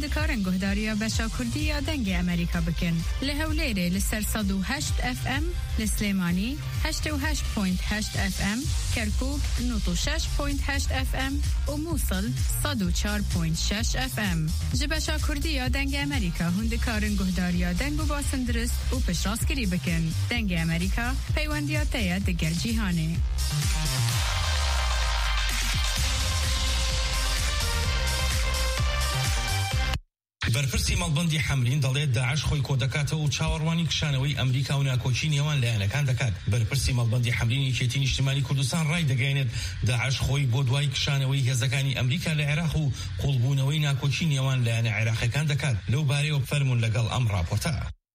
هندکارن گهداریا بشا کردیا دنگ امریکا بکن لهولیره لسر 108 FM لسلیمانی 88.8 FM کرکوک 96.8 FM و موصل 104.6 FM جبشا کردیا دنگ امریکا هندکارن گهداریا دنگ و باسندرست و پشراسکری بکن دنگ امریکا پیوندیا تیا دگر جیهانه بەرپرسی مەڵبەندی حەمرین دەڵێت داعش خۆی کۆ دەکاتەوە و چاوەڕوانی کشانەوەی ئەمریکا و ناکۆچی نێوان لایەنەکان دەکات. بەرپرسی مەڵبەندی حەمرین یەکێتی نیشتیمانی کوردستان ڕای دەگەیەنێت داعش خۆی بۆ دوای کشانەوەی هێزەکانی ئەمریکا لە عێراق و قوڵبوونەوەی ناکۆچی نێوان لایەنە عێراقیەکان دەکات. لەو بارەیەوە فەرمون لەگەڵ ئەم راپۆرتە.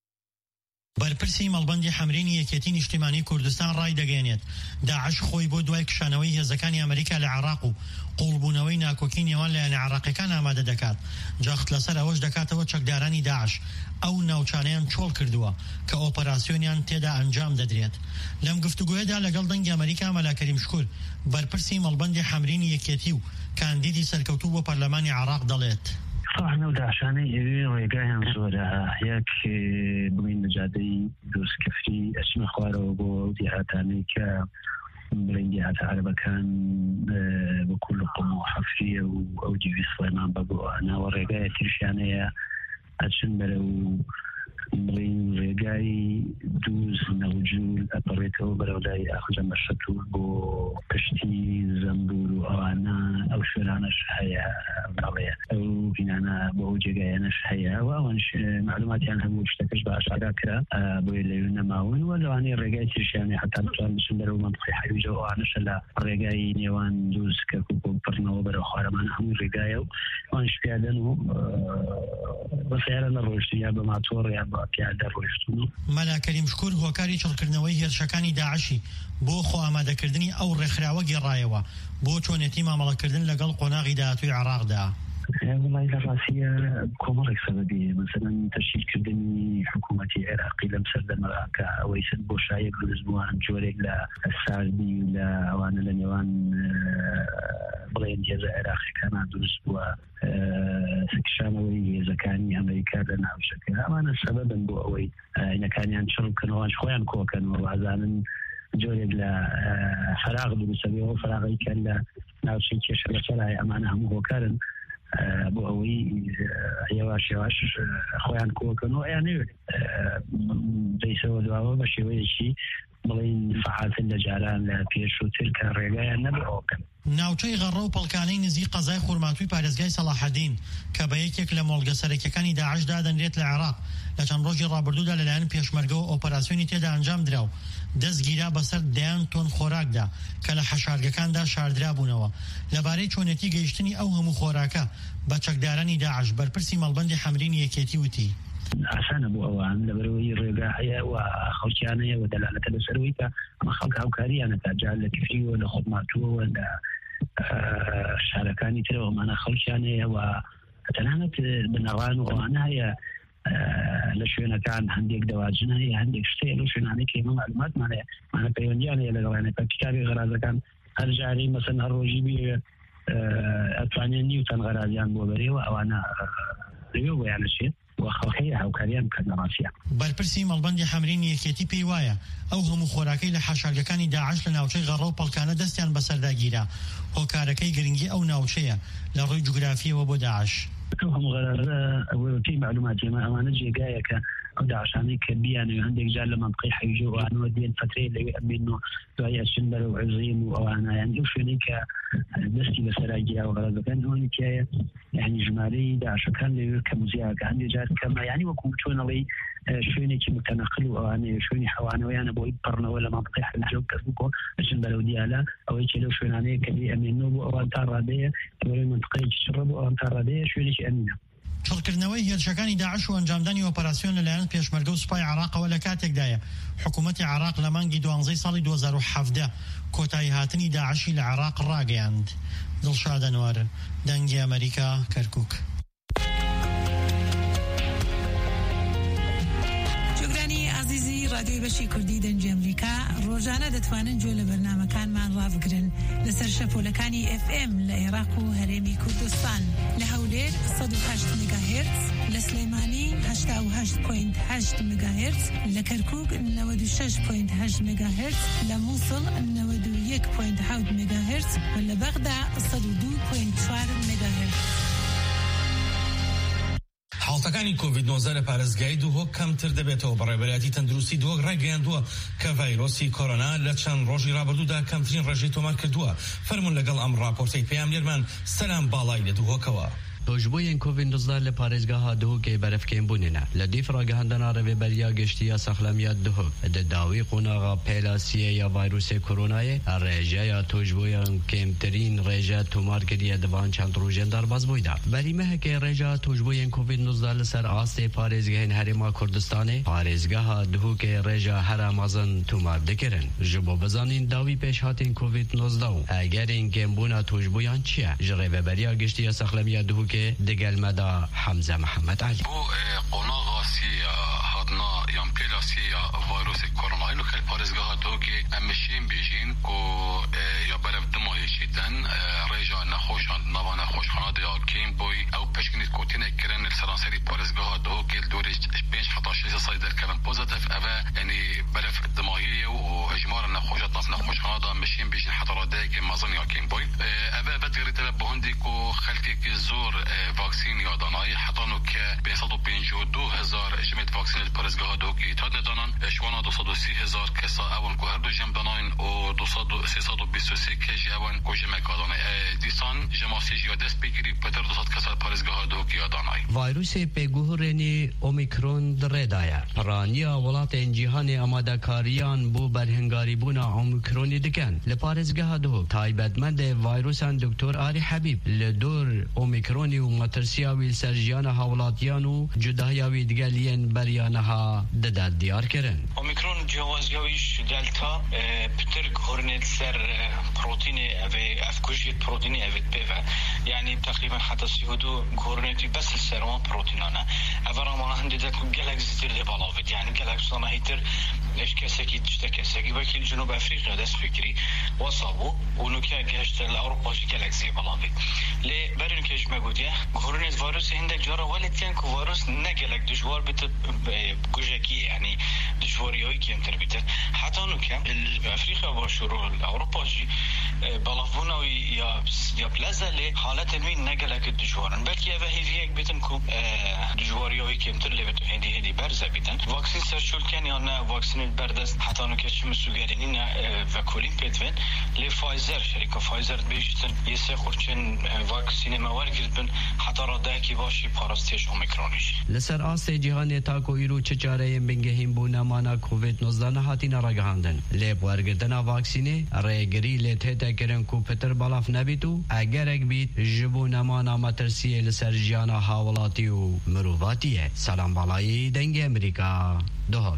بەرپرسی مەڵبەندی حەمرینی یەکێتی نیشتیمانی کوردستان ڕای دەگەیەنێت داعش خۆی بۆ دوای کشانەوەی هێزەکانی ئەمریکا لە عێراق و قوڵبوونەوەی ناکۆکی نێوان لایەنە عێراقیەکان ئامادە دەکات. جاخت لەسەر ئەوەش دەکاتەوە چەکدارانی داعش ئەو ناوچانەیان چۆڵ کردووە کە ئۆپەراسیۆنیان تێدا ئەنجام دەدرێت. لەم گفتوگویەدا لەگەڵ دەنگی ئەمریکا مەلا کەریمشکور بەرپرسی مەڵبەندی حەمرینی یەکێتی و کاندیدی سەرکەوتوو بۆ پەرلەمانی عێراق دەڵێت صحنە و داعشانەی ئێوێ ڕێگایان زۆرە یەک بڵین نەجادەی دروستکەفری ئەچمە خوارەوە بۆ دیهاتانەی کە بڵین دیهاتە عەرەبەکان بە کوولقم و حەفریە و ئەو جیوی سڵێمان بە بۆ ناوە ڕێگایە تریشیانەیە ئەچن بەرە و بڵین ڕێگای دووز نەوجول ئەپەڕێتەوە بەرەولای ئاخجە مەشەتور بۆ پشتی زەمبور و ئەوانە ئەو شوێنانەش هەیە بەڵێ ئەو بینانە بۆ ئەو جێگایانەش هەیە و ئەوانش معلوماتیان هەموو شتەکەش باش ئاگا کرا بۆی لەوێ نەماون و لەوانەیە ڕێگای تریشیانەی حتا بتوان بچن بەرەو مەنطقەی حەویجە و ئەوانەشە لە ڕێگای نێوان دووز کەرکوک و پڕنەوە بەرەو خوارەمان هەموو ڕێگایە و ئەوانش پیادەن و بە سیارە لە ڕۆیشت یا بە ماتۆڕ یا بە پیادە ڕۆیشتون. مەلا کەریمشکور هۆکاری چڵکردنەوەی هێرشەکانی داعشی بۆ خۆ ئامادەکردنی ئەو ڕێکخراوە گێڕایەوە بۆ چۆنێتی مامەڵەکردن لەگەڵ قۆناغی داهاتووی عێراقدا. والله لراسية كومرك سببي مثلا تشكيل حكومة عراقي لم سرد مراكا أو يسد بوشاية بالأسبوعان جوريك لا الساردي لا وانا لنيوان بلين جزء عراقي كان عنده أسبوع سكشانوي إذا كان أمريكا لنا بشكل أنا سببا بو أوي إن كان ينشر كانوا خوان كوكان وعزانا جوريك لا فراغ بسبيه فراغي كان لا ناوشي كشر سلاي أمانة هم هوكارن بۆ ئەوەی یاواش یاواش خۆیان کۆکەنەوە یانێ دەیسەوە دواوە بە شێوەیەکی بڵین فعالتن لە جاران لە پێشووتر کە ڕێگایان نەبێەوەکەن. ناوچەی غەڕە و پەڵکانەی نزیک قەزای خورماتووی پارێزگای سەلاحەدین کە بە یەکێک لە مۆڵگە سەرەکیەکانی داعش دادەنرێت لە عێراق لە چەند ڕۆژی ڕابردوودا لەلایەن پێشمەرگەوە ئۆپەراسیۆنی تێدا ئەنجام دراو دەستگیرا بەسەر 10 تۆن خۆراکدا کە لە حەشارگەکاندا شاردرا بوونەوە. لەبارەی چۆنێتی گەیشتنی ئەو هەموو خۆراکە بە چەکدارانی داعش بەرپرسی مەڵبەندی حەمرین یەکێتی وتی ئاسانە بۆ ئەوان لەبەرەوەی ڕێگا هەیە و خەڵکیانەیە و دەلالەتە لەسەرەوەی کە ئەمە خەڵک هاوکاریانەکە جا لە کفریوە لە خۆماتووەوە لە شارەکانی ترەوە ئەمانە خەڵکیانەیە و تەنانەت بنەوان و ئەوانە هەیە لە شوێنەکان هەندێک دەواجن هەیە هەندێک شتەیە لە شوێنانەی کە ئێمە معلوماتمانەیە مانە پەیوەندیانەیە لەگەڵیانەکە کتابی غەرازەکان هەر جارەی مەسەن هەر ڕۆژی بێ ئەتوانێت نیوتەن غەرازیان بۆ بەرێەوە ئەوانە لەوێ بۆیانەچێت وخەڵکەیە هاوکاریان بکەن لە ڕاستیە. بەرپرسی مەڵبەندی حەمرین یەکێتی پێی وایە ئەو هەموو خۆراکەی لە حەشارگەکانی داعش لە ناوچەی غەڕە و پەڵکانە دەستیان بەسەرداگیرا هۆکارەکەی گرنگی ئەو ناوچەیە لە ڕووی جوگرافیەوە بۆ داعش. ئەو هەموو غەرازە ئەوەی معلوماتی ئەمانە جێگایە کە ئەو داعشانەی کە بیانەوێ هەندێک جار لە مەنطقەی حەویجە و ئەوانەوە دێن فترەیە لەوێ ئەبین و دوای ئەچن بەرەو عوزەیم و ئەوانایان ئەو شوێنەی کە دەستی بەسەراگیرا و غەرازەکان ئەوانی تایە یعنی ژمارەی داعشەکان لەوێ کەم زیادە هەندێک جار کەمە یعنی وەکو چۆنەڵی شوێنێکی متەنەقل و ئەوانەیە شوێنی حەوانەوەیانە بۆی پڕنەوە لە مەنطقەی حەویجە و کەسبوو ئەچن بەرەو دیالە ئەوەی کە لەو شوێنانەیە کە بێ ئەمێنەوە بۆ ئەوان تا ڕادەیە بەرەوەی مەنطقەیەکی چڕە بۆ ئەوان تا ڕادەیە شوێنێکی ئەمینە. چڵکردنەوەی هێرشەکانی داعش و ئەنجامدانی ئۆپەراسیۆن لەلایەن پێشمەرگە و سوپای عێراقەوە لە کاتێکدایە حکوومەتی عێراق لە مانگی 12 ساڵی 2017 کۆتایی هاتنی داعشی لە عێراق ڕاگەیاند. دڵشاد ئەنوار، دەنگی ئەمریکا، کەرکوک. رادیوی بەشی کوردی دەنگی ئەمریکا ڕۆژانە دەتوانن گوێ لە بەرنامەکانمان ڕابگرن لەسەر شەپۆلەکانی FM لە عێراق و هەرێمی کوردستان لە هەولێر 108 مگاهرتز لە سلێمانی 88.8 مگاهرتز لە کەرکووک 96.8 مگاهرتز لە مووسڵ 91.7 مگاهرتز و لە بەغدا 102.4 مگاهرتز. حاڵتەکانی کۆڤید-19 لە پارێزگای دووهۆک کەمتر دەبێتەوە. بەڕێوەبەرایەتی تەندروستی دووهۆک ڕایگەیاندووە کە ڤایرۆسی کۆرۆنا لە چەند ڕۆژی ڕابردوودا کەمترین ڕێژەی تۆمار کردووە. فەرموون لەگەڵ ئەم ڕاپۆرتەی پێیان لێرمان سەلام باڵای لە دووهۆکەوە. توجبوین کووید-19 لپارێزگاها دووهۆکێ بەرەفکێنبوونێنە لە دیفڕاگەهاندنا ڕێوەبەریا گەشتیە سەخلەمیە دووهۆک دەداوی قۆناغا پێلاسیە یا ڤایرۆسی کۆرۆنایە ڕێژەیە توجبویان کەمترین ڕێژە تۆمارکردیە دەبان چەند ڕۆژێن دەرباز بوویدا. بەریمەهەکێ ڕێژە توجبوین کووید-19 لەسەر ئاستێ پارێزگەهێن هەرێما کوردستانێ پارێزگاها دووهۆکێ ڕێژە هەرا مەزن تۆمار دەکردن. ji bo bizanîn dawî pêşhatên کووید-19 و ئەگەرین کێمبوونا توجبویان چییە؟ ji rêveberiya giştiya sexlemiya دووهۆک دگل مدا حمزه محمد علی بو قناغا سیا هاتنا یان پیلا سیا ویروس کرونا اینو که پارێزگاه دوکی امشین بیجین کو یا برف دمای شیدن ریجا نخوشان نوا نخوشخانه دیا کیم بوی او پشکنید کوتینه کرن السرانسری پارێزگاه دوکی دوری 5-6 سای در کردن پوزیتیف اوه یعنی برف دمایی و اجمار نخوشات ناف نخوشخانه دا مشین بیجین حضرات دیگه مازن یا کیم بوی اوه بدگری تل بهندی کو خلقی که زور واکسین یادانای حتی نو که 552,000 جمعیت واکسین پارێزگاه دوکی ایتاد دانن شوانا 230,000 کسا اون که هر دو جمع داناین و 323 که جوان که جمع کادانه دیسان جمعاسی جیا دست بگیری پتر 200 کسا پارێزگاه دوکی یادانای ویروسی پیگوهرینی اومیکرون دردایه پرانیا ولاتین جیهان آمادکاریان بو برهنگاری بونا اومیکرونی دکن لپارێزگاه دو تایبەتمەند ویروسان دکتر آری حبیب لدور اومیکرونی و مترسیاوی سرجیان هاولاتیان و جداهیاوی دگلین بریانها دداد دیار کرن. اومیکرون جوازیاویش دلتا پتر گهورنت سر پروتین افکوشیت پروتینی اوید بیوه یعنی تقریبا حتی 32 گهورنتی بس السروان پروتینانه اولا ما هنده دکو گلکسی تر دی بالاوید یعنی گلکسانه هیتر اش کسکی دشتا کسکی وکیل جنوب افریقیا دست فکری وصابو اونو که گشت الاوروپاشی گلکسی بالاوید لی برین کش مگودیه گهورنت ویروس هندک جارا ولتین که ویروس نگلک دشوار بیت کجکی یعنی دشواریایی که انتر بیت حتی اونو که افریقیا با شروع الاوروپاشی بالافوناوی یا پلازلی حالت می نگلک دشوارن بلکه اوه هیویک بیتن که دشواریایی که انتر لی بیتن هندی برزه بیتن واکسین سرشول کن یا نه واکسین بردست حتی اونو که چه مسوگرینی نه وکولین پیتون لی فایزر شریک فایزر بیشتن یه سه خورچن واکسین موار گردبن حتی را ده کی باشی پاراستیش اومیکرونیش لسر آسته جهان تاکو ایرو چه چاره بنگهیم بو نمانا کووید-19 نهاتی نراگهاندن لی بوارگردنا واکسینه ریگری لی تهتا کرن کو پتر بالاف نبیتو اگر اک بیت جبو نمانا مترسیه لسر جیانا حاولاتی و مروفاتیه. سلام بالایی دنگ امریکا دوهاک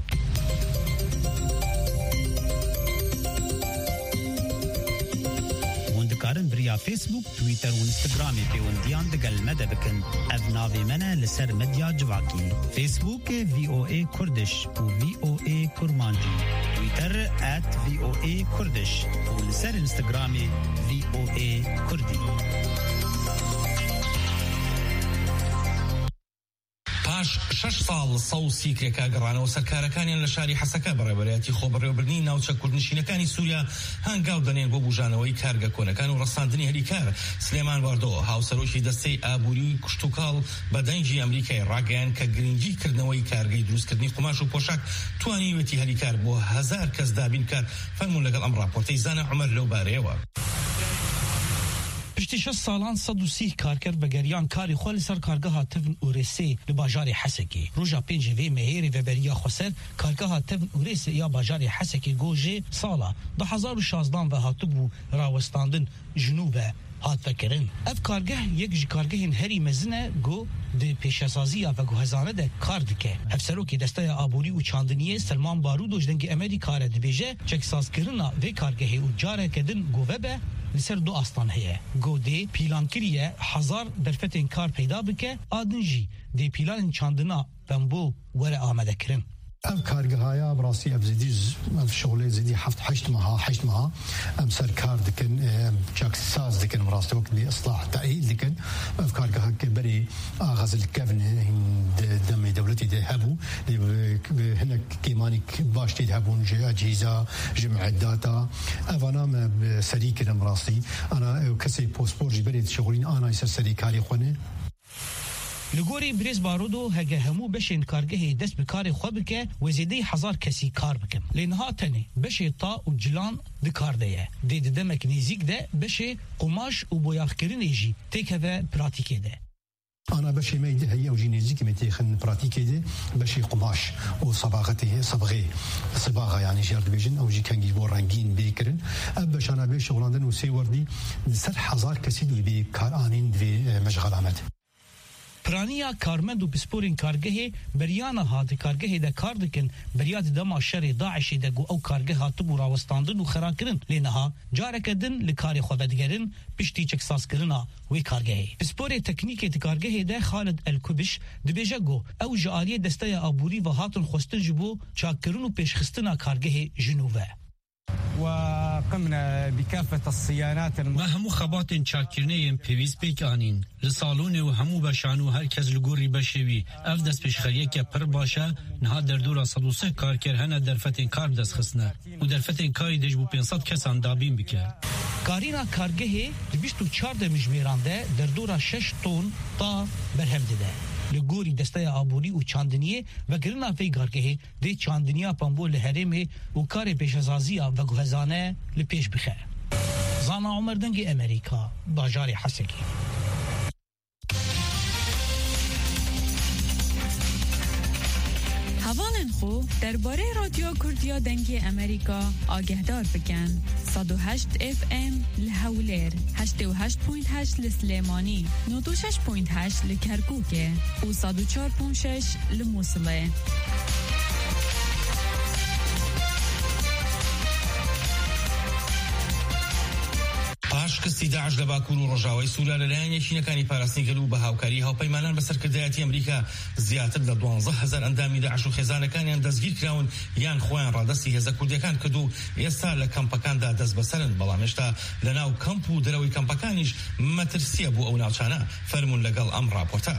کارن بریا فیسبوک تویتر و انستغرامی پیوندیان دگل مده بکن اف ناوی منه لسر مدیا جواکی فیسبوک VOA کردش و VOA کرمانجی تویتر @VOA کردش و لسر انستغرامی VOA کردی. پاش 6 ساڵ سەوسی کرێکاگەڕانەوە سەرکارەکانیان لە شاری حەسەکە بەڕێوەبەرایەتی خۆبەڕێوەبردنی ناوچە کوردنشینەکانی سووریا هەنگاو دەنێن بۆ بوژانەوەی کارگە کۆنەکان و ڕەساندنی هەلیکار. سلێمان واردۆ هاوسەرۆکی دەستەی ئابووری کشتوکاڵ بە دەنگی ئەمریکای ڕاگەیان کە گرنگیکردنەوەی کارگەی دروستکردنی قوماش و پۆشاک توانیوێتی هەلیکار بۆ 1000 کەس دابین کار. فەرموون لەگەڵ ئەم ڕاپۆرتەی زانە عومەر لەو بارەیەوە. پشتی 6 سالان 130 کارگر بگریان کاری خو لسر کارگاه تفن اورسی لباجار حسکی روجا 5 و مهری و بریا خسر کارگاه تفن اورسی یا باجار حسکی گوجه سالا 2016 و هاتبو راوستاندن جنوب هات فکرین اف کارگاه یک کارگاه هری مزنه گو د پیشسازی و گوهزانه ده کار دکه افسروکی دسته آبوری و چاندنیه سلمان بارود و جدنگ امریکا را دبیجه چک سازکرنا و کارگاهی و جاره کدن گوه به لسر دو آستان هیه گو دی پیلان کریه 1000 درفت کار پیدا بکه آدنجی دی پیلان چاندنا بمبو وره آمده کرن ام کارگاهایا براسی ابزیدیز ام شغل زیدی هشت ماه ام سر کار دکن جاک ساز دکن براسته وقت بی اصلاح تأیید دکن ام کارگاه که بری آغاز الکفن دم دولتی ده هبو هناك كيماني باشتي يذهبون أجهزة جمع الداتا أنا سريك المراسي أنا كسي بوسبور جبريت شغلين أنا يصير سريكالي خونه لگوری بریز بارودو هگه همو بشین کارگه دست بکار خواه بکه و زیده 1000 کسی کار بکن لینها تنه بشه تا و جلان ده کار ده ده دمک نیزیک ده بشه قماش و بویاخکرین ایجی تیکه و پراتیکه ده أنا بشي ما يده هي أوجي نزيك متيخن براتيكي ده بشي قماش وصباغته صباغة يعني جارد بيجن أوجي كان يجبور رنجين بيكرن أبش أنا بيش شغلاندن وسيوردي 1000 كسي دو بي كار آنين في مشغل عمد پرانیا کارمند و بسپورین کارگه بریانا هات کارگه ده کار دکن بریاد دما شر داعش ده گو او کارگه هات بو راوستاندن و خراکرن لینها جارکدن لکار خودگرن پشتی چک ساز کرنا و کارگه بسپور تکنیک ده کارگه ده خالد الکوبش دبیجه گو او جاری دسته ابوری و هاتن خوستن جبو چاکرن و پیشخستنا کارگه جنوبه وقمنا بكافة الصيانات ما همو خبات شاكرنين بيويز بيكانين لصالون وهمو بشانو هركز لغوري بشوي افدس بشخريه که پر باشه نها در دورا 103 کارکر هنه درفتين کار دست خسنه و درفتين کاری دش بو 500 کسان دابین بکه کارینا کارگه 24 مجمیرانده در دورا 6 تون تا برهم دیده لگوری دسته آبوری و چاندنیه و گرنا فی کارگه ده چاندنیا پنبول لحرمه و کار پیشازازیا و گوهزانه لپیش بخه زانا عمر دنگ امریکا باجار حسکی هوالن خو درباره رادیو کردیا دنگی امریکا آگهدار بکن 108 FM لحولیر 88.8 لسلیمانی 96.8 لکرکوکه و 104.6 لموصله پاشکستی داعش لە باکوور و ڕۆژاوای سووریا لەلایەن یەکینەکانی پاراستنیگەل و بە هاوکاری هاوپەیمانان بەسەرکردایەتی ئەمریکا زیاتر لە 12,000 ئەندامی داعش و خێزانەکانیان دەستگیر کراون یان خۆیان ڕادەستی هێزە کوردیەکان کرد و ئێستا لە کەمپەکاندا دەست بەسەرن بەڵام هێشتا لەناو کەمپ و دەرەوەی کەمپەکانیش مەترسیە بوو ئەو ناوچانە فەرمون لەگەڵ ئەم راپۆرتە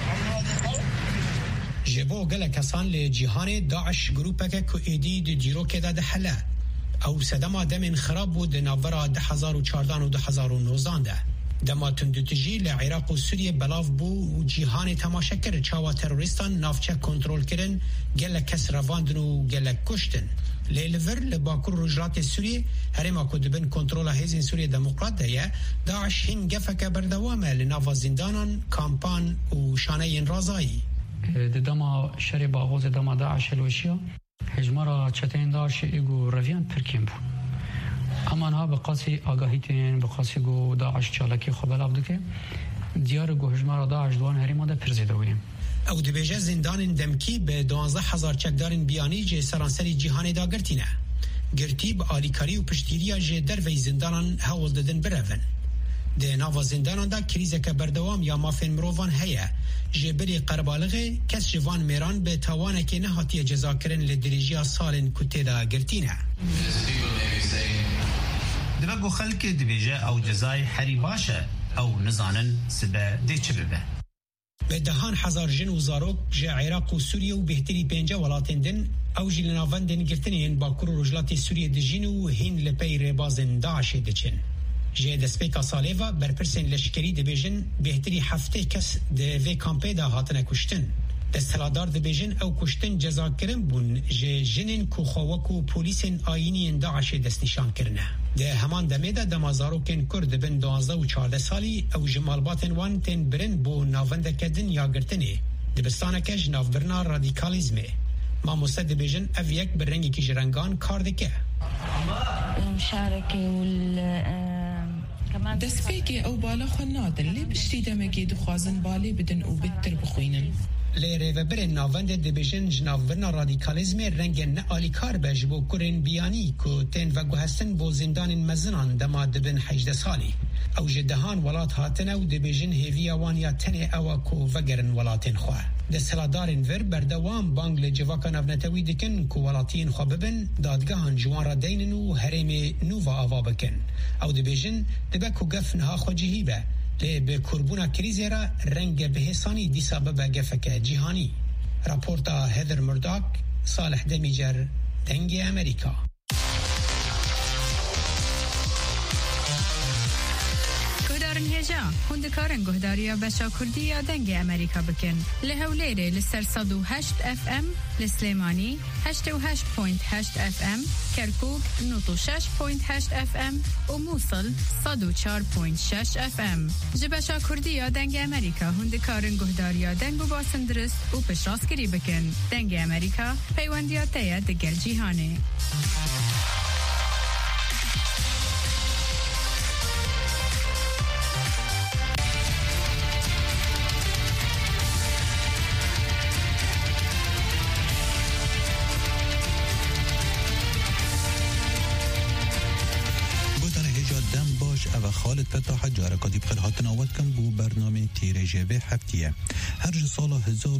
جبو گەلە کەسان لە جیهانê داعش گروپەکە کو ئێدی د جیرۆکێدا دەحەلە او سدما دم خراب بود ناورا 2014 و 2019 ده دما تندتجی لعراق و سوریه بلاف بو و جیهان تماشا کرد چاوا تروریستان نافچه کنترول کرن گل کس رواندن و گل کشتن لیلور لباکور رجلات سوریه هرما کدبن کنترول هزین سوریه دموکرات ده داعش هین گفک بردوامه لناوا زندانان کامپان و شانه رازایی دما شری باغوز دما داعش الوشیا هجمارا چتین داشت ایگو رویان ترکیم بود اما ها به قاسی آگاهی تین به قاسی گو داعش چالکی خوب لابد که دیار گو هجمارا داعش دوان هری ماده پرزیده بودیم او دبیجه زندان دمکی به 12,000 چکدارن بیانی جه سرانسری جیهانی دا گرتینه گرتی به آلیکاری و پشتیریا جه در وی زندانان هول دادن برون ده ناوا زندانان دا کریزه که بردوام یا مافین مروفان هیا جبری قربالغه کس جوان میران به توانه که نهاتی جزا کرن لدریجیا سالن کتی دا گرتینه دبگو خلک دبیجه او جزای حری باشه او نزانن سبه دی چه ببه به 10,000 جن و زاروک جه عراق و سوریه و بهتری 5 ولاتن دن او جی لناوندن گرتنین باکور و رجلات سوریه دجین و هین لپی ربازن داعش دچن جه دسپیکا سالیوا برپرسن لشکری دبیجن بهتری هفته کس ده کامپه ده هاتنه کشتن دستلادار دبیجن او کشتن جزا کرن بون جه جنین کو خواکو پولیسن آینی داعش دست نشان کرنه ده همان دمه ده دمازاروکن کرد بن 12 و 14 سالی او جمالباتن وان تن برن بو ناونده کدن یا گرتنه دبستانه کج نافبرنا رادیکالیزمه ما مستد بيجن أفيك بالرنجي كي جرانجان كاردكه المشاركة كمان دسبيكي أو بالا خنادن اللي بشتي دمكي دخوازن بالي بدن أو بتر بخوينن لیره برن ناوند دبیجن جناورنا رادیکالیزم رنگ نعالی کار بجبو کرن بیانی که تن و گوهستن بو زندان مزنان دما دبن 18 سالی او جدهان ولات هاتن او دبیجن هیوی وانیا تن او کو وگرن ولاتن خواه دستهلاتدارên vir berdewam bang li civaka navnetewî dikin ku welatiyên xwe bibin dadgehan ji wan re deynin û herêmê nû ve ava bikin. Ew dibêjin dibe ku gef niha xwe cihî be lê bi kurbûna krîzê re renge bihêsanî dîsa bibe gefeke cîhanî. Raporta Heather Murdoch, Salih Demicer, Dengê Amerika. هجا هندکارن گهداریا بچا کردیا دنگ امریکا بکن لهولیره لسر 108 اف ام لسلیمانی 88.8 اف ام کرکوک 96.8 اف ام و موصل 104.6 اف ام جبچا کردیا دنگ امریکا هندکارن گهداریا دنگ و باسن درست و پشراسکری بکن دنگ امریکا پیوندیاتیا دگر جیهانه. و خالد فتاح جارکاتی بخیر هاتن آواد کن بو برنامه تیرژه به هفتیه هر سال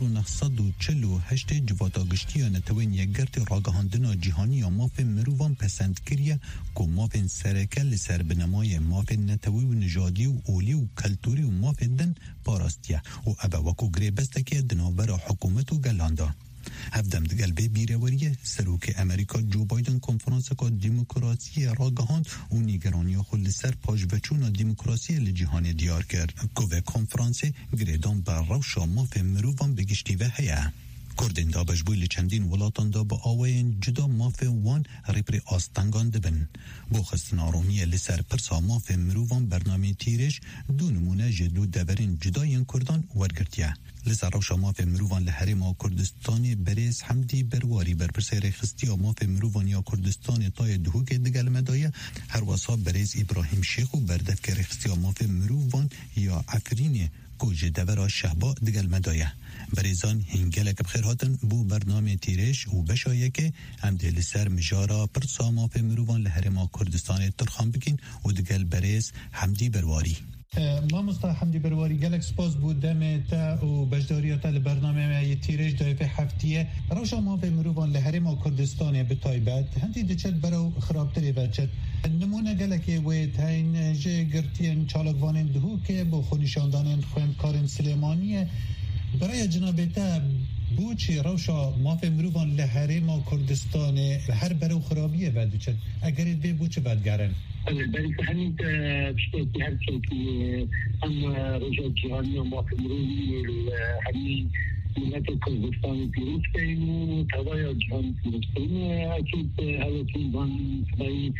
1948 جواتا گشتی نتوین یک گرت راگهاندنا جهانی یا ماف مروان پسند کریه که ماف سرکل لسر بنمای ماف نتوی و نژادی و اولی و کلتوری و ماف دن پاراستیه و ابا وکو گری بستکه دنابر حکومت و گلانده هفدم دگل به بیروریه سروک امریکا جو بایدن کنفرانس که دموکراسی راگهاند و نیگرانی خود سر پاجوچون دموکراسی لجهان دیار کرد که کنفرانس گریدان بر روشا ماف مروان بگشتی و هیه کردین دا بجبوی چندین ولاتان دا با آوین جدا ماف وان ریپری آستنگان دبن بخستن آرومی لسر پرسا ماف مروان برنامه تیرش دو نمونه جدو دبرین جداین کردان ورگرتیه لسر روشا ماف مروان لحرم کردستان بریز حمدی برواری برپرسیر خستی ماف مروان یا کردستان تای دهوک دگل مدایه هر واسا بریز ابراهیم شیخ و بردفکر خستی ماف مروان یا عفرین گوجه دورا شهبا دگل مدایه بریزان هنگلک بخیر هاتن بو برنامه تیرش و بشایه که هم دل سر مجارا پرسا ماف مروان لحرم کردستان ترخان بکن و دگل بریز حمدی برواری ما مصطفى حمدي برواري جالك سباس بودم تا وبجداريات البرنامج تيرج دايف هفتيه روشا ما في مروان لهرم كردستان بتايبات هندي دچت برو خرابتري بچت نمونه جالك وتاين جه گرتين چالکوانن دهو که با خونشاندان خوان کارن سلیمانی برای جنابتا بوچی روشا ما في مروان لهرم كردستان هر برو خرابيه بعد دچت اگر به بوچ بعد گرن بل همین بشتاتی هر که هم رجاء جهانی و مافمرونی همین ملت کردستان پیروز کردیم و توای جهان پیروز کردیم اکید هلکین بان تبایی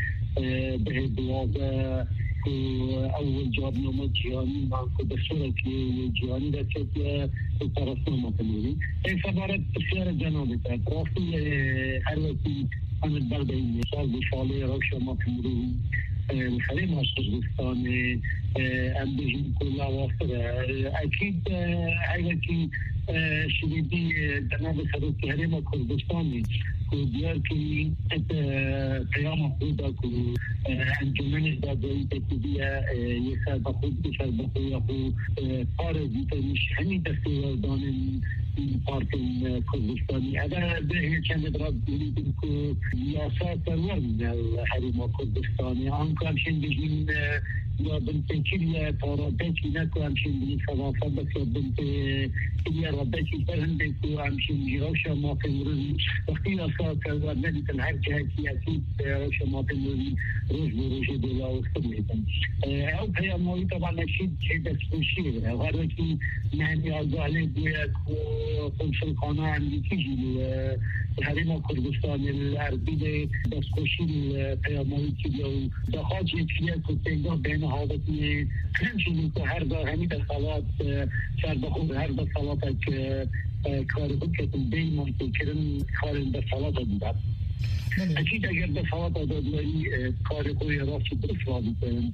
به دوازه که اول جواب نامه جهانی من که به صورت جهانی رسید به طرف مافمرونی این خبرت بسیار جنابه کرد راستی هلکین هم البرده این سال بشاله روش مافمرونی الخليل مصرستان ام بجين كلها واصلة اكيد هاي شديدي جناب سروك هرم كردستاني وديار كي قيام خودك وانجمن الدادوي تكودية يساد خود بشار بخويا خو فارغ مش همي دستي دان پارت کردستانی اگر به چند درد دیدیم که یاسات ورن الحریم کردستانی آنکه همچین بجیم یا بنتکیل یا پارابکی نکو همچین بجیم صدافه بس یا بنتکیل یا رابکی برهنده که همچین جیروش ما فمرون وقتی یاسات ورن ندیتن هر جهتی اکید روش ما فمرون روش بروش دولا وقت میدن او پیاموی طبعا نشید که دستوشی غیر که مهمی آزاله گوید کنسول خانه امریکی جیلی حریم کردستان الاربی دستکشی پیاموی که دخواه جیتیه که تنگاه بین حالتی همچنین که هر دا همی دخوات سر بخون هر دخوات که کاری بود که بین منطقه کرن کاری دخوات بودن اکید اگر دفعات دادواری کار کوی راستی درست وادی کنن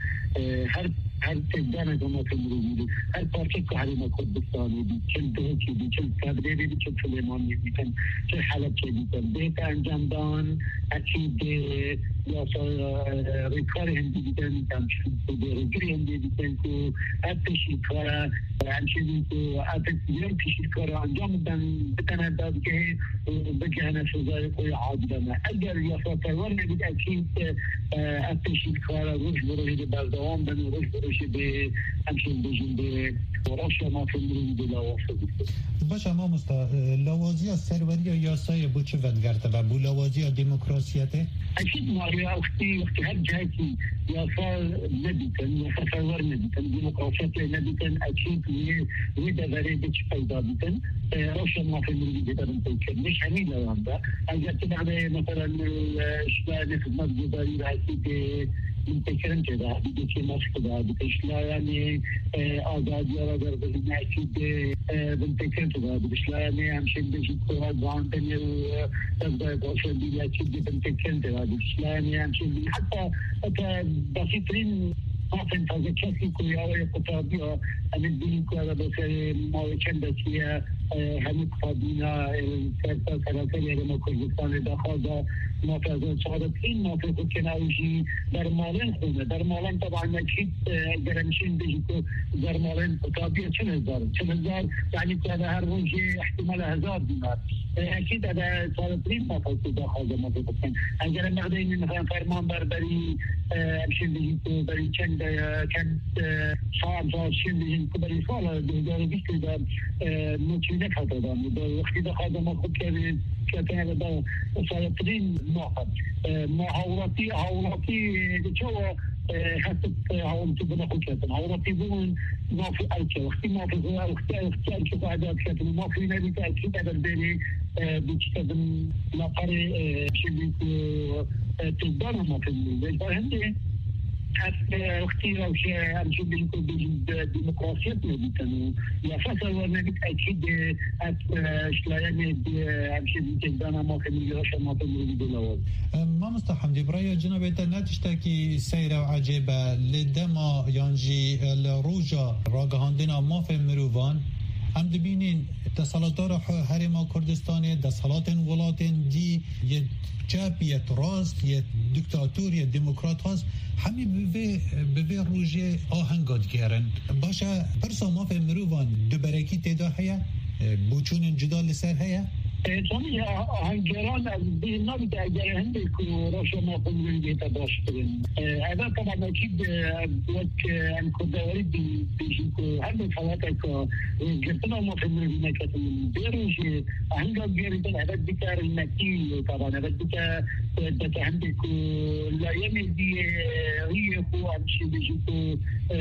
هر تجدان از ما تمرو بودی هر پارچه که حریم کردستانی بید چل دوکی بید چل کبریری بید چل سلیمانی بید چل حلب چه بید بیت انجام دان اکید یا ریکار هندی دیدن همچنین که درگیری هندی دیدن که اتشی کار همچنین که اتشی پیشی کار انجام بدن داد که بگهنه سزای کوی عادلانه اگر یا فتاور نبید اکید اتشی کار روش بروشی بردوام بن روش بروشی به همچنین بجین به وراش ما فیلمی به لاواسه بید باشه ما لاوازی سروری یا سای بو چه ونگرده و بو لاوازی دموکراسیته؟ اكيد ماريا اختي هرجعتي يا صار نبيتن يا تصور نبيتن ديمقراطيه نبيتن اكيد وده بريد فايده بيتن روش ما في المريد ده بنتكلم مش حميد لو عنده اجي تبع مثلا الشباب في المسجد رايتي بنتكلم كده بدي ماسك ده بتشلا يعني ازاد يا رجل بدنا اكيد بنتكلم كده بتشلا يعني امشي بيجي كواد وعندنا تبدا بوصل دي اكيد بنتكلم كده بتشلا يعني حتى بسيطين ما فهمت كيف كويا قطابيا الدين كويا بس ما كان بس هي همین قابینا سرتا سراسری ما کردستان داخل ما فاز صادقین ما فاز کنایشی در مالن خونه در مالن طبعا اكيد گرمشین بيجي در مالن قطابيا 4000 يعني كذا هر روز احتمال 1000 دينار اكيد هذا صادقين ما فاز داخل ما فاز اگر مقداری مثلا فرمان بربری امشین بيجي بري كان صعب شيء بيجي بري سال 2020 ده نتیجه دادن به وقتی داخل ما خود كان هذا صادقين محاوراتي جو حسب حاولت بناخد كاتم حاولتي بون ما في ألك وقتي ما في وقتي ألك بعدات كاتم ما في نبي تأكيد هذا البيني بتستخدم لقري شيء تقدر ما في الليل فهمتي حتى وقتي لو شيء أمشي بالديمقراطية نبيتنو يا فصل ونبيت أكيد شلايني أمشي بالتقدانا ما في مليوش ما في مليوش ما مستحم دي برايا جنابيتا لا تشتكي سيرة وعجيبة لدما يانجي الروجا راقهاندنا ما في مروفان هم دبینین دستالاتدار هرما کردستانی دستالات ولاتن دی یه چپ یه راست یه دیکتاتور یه دموکرات هست همی به روژه آهنگاد گیرن باشه پرسا ما فی مروفان دوبرکی تیدا هیا بوچون جدال سر هیا تمام هنجران بينما بتاعي عندي كروش ما كنا بيتا باشترين هذا طبعا اكيد وقت ان كدوري بيجيكو هذا فواتك جبنا ما في المدينه كتم بيروجي عنده غير هذا بتاع المكي طبعا هذا بتاع عندك لا يمدي هي هو امشي بيجيكو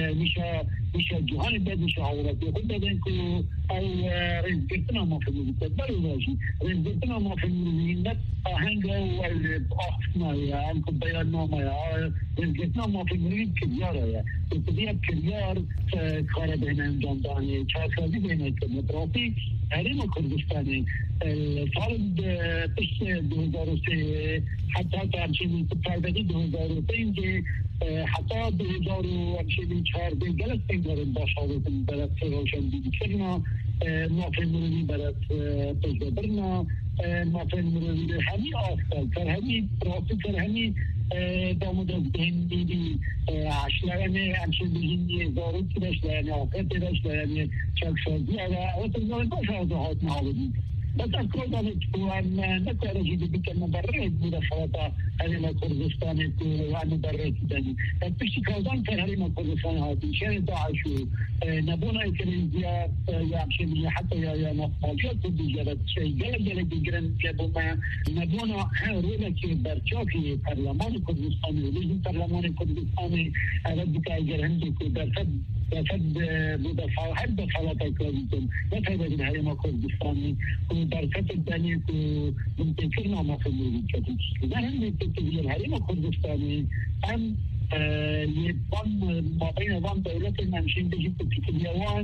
مش جهان بعد مش عورات يقول بدنكو او رزقنا ما في المدينه بيروجي رزقنا ما في المدينة هنجا والأحسنا يا أنكم بياننا ما رزقنا ما في المدينة كبيرة يا تبدي كبير خارج هنا جانداني كاسادي بينه كمدراسي هرم كردستاني صارد بس 2003 حتى تعرفين تبادلي 2003 حتى 2004 جلست تقدر باشا بلد روشن بيكرنا ما في المدينة بلد تجبرنا ما في المدينة همي أفضل فرهمي براسي فرهمي دامدرز بهندی عشلایانه همچنین بهندی زارون که داشتایانه آفت داشتایانه چلسازی و تنظام باشازهات معاودی بس أذكر ذلك وأن نكره جديد كمبرر مدافعة هرم كردستان وأن مبرر ثاني. بس كذا كان هرم كردستان هذا شيء داعش نبونا إكرامية يمشي حتى يا نقاجات بجرد شيء جل جيران كبوما نبونا هرولا كبرشافي برلمان كردستان وليس برلمان كردستان هذا بتاع جيران كبرفد مدافعة حتى فلات كردستان مثلا من هرم كردستان بركات الثانية بنتكلم ما في المملكة إذا هم بتتجه الهرم الكردستاني أم يضم ما بين نظام دولة المنشين بيجي في اليوان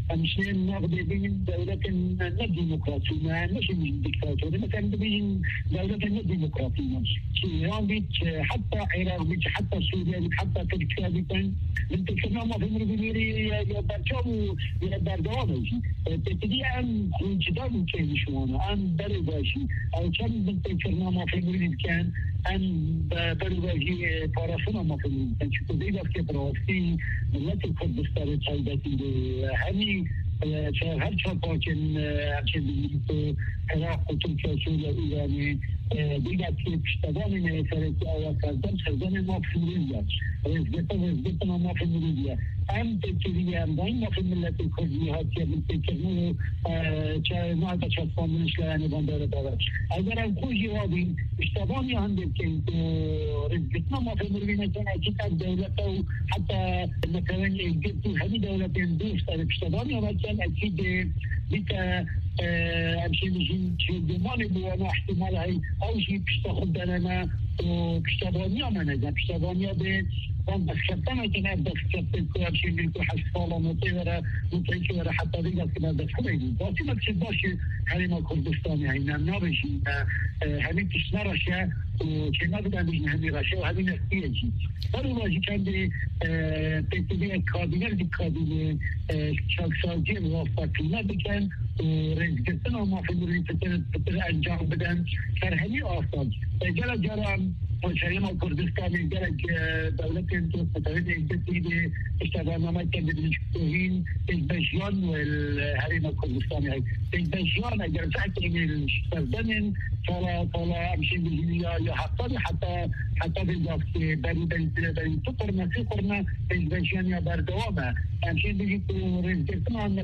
همچنین نقد ببینیم دولت نه دموکراسی نه نشه دیکتاتوری مثلا ببینیم دولت نه دموکراسی نشه که ایران بید حتی عراق بید حتی سوریه بید حتی ترکیه بیدن من تکرنا ما فیمر بگیری یا برچاب و یا بردوام باشی تکدی هم خونچدار میکنی شمانه هم بری باشی او چند من تکرنا ما فیمر بید کن هم بری باشی پاراسونا ما فیمر بید کن چون دیگه که براستی ملت کردستان تایبتی همین هر چهار پاکن همچنین بگیرید تو عراق و ترکیه سوریه ایرانی دیگر که پشتگان نهیسرکی آواز کردن سرزن ما فیمریزه رزگتن ما فیمریزه هم تکریه هم دایم ما فی ملت کردی ها که من تکرنه چه نهده چسبانش لعنی بانداره دارد اگر هم خوشی ها بین پشتگانی هم بکنید رزگتن ما فیمریزه که اکید از دولت و حتی مثلا ایگتی همین دولت این دوست در پشتگانی ها کن اکید بیتا همچنین که دمانی بوانا احتمال های اوشی پشتا خود دارنا و پشتگانی ها منزه پشتگانی ها به وان دستکتن اکن اب دستکتن که همچنین که 8 سالا متعیکی وره حتی دیگه که دستکتن ایدون باسی مقصد باشه حریم کردستانی هینم نابشین همین کش نراشه و که نبودن بشین همین راشه و همین اختیه جید برو باشی کنده پیتوی کابینه دی کابینه چاکسازی واسطینه بکن و رزگستن و مافیموری پتر انجام بدن فرهمی آسان جرا جرام حریم کردستانی جرا دولت انتوس متوید ایجتی دی اشتباهنامه کنده دیش توهین ازبشیان و الحریم کردستانی های ازبشیان اگر فکرین سردن طالا همشین بجینی یا حتی بزاف که بری تو قرنه سی قرنه ازبشیان یا بردوامه همشین بجید تو رزگستن هم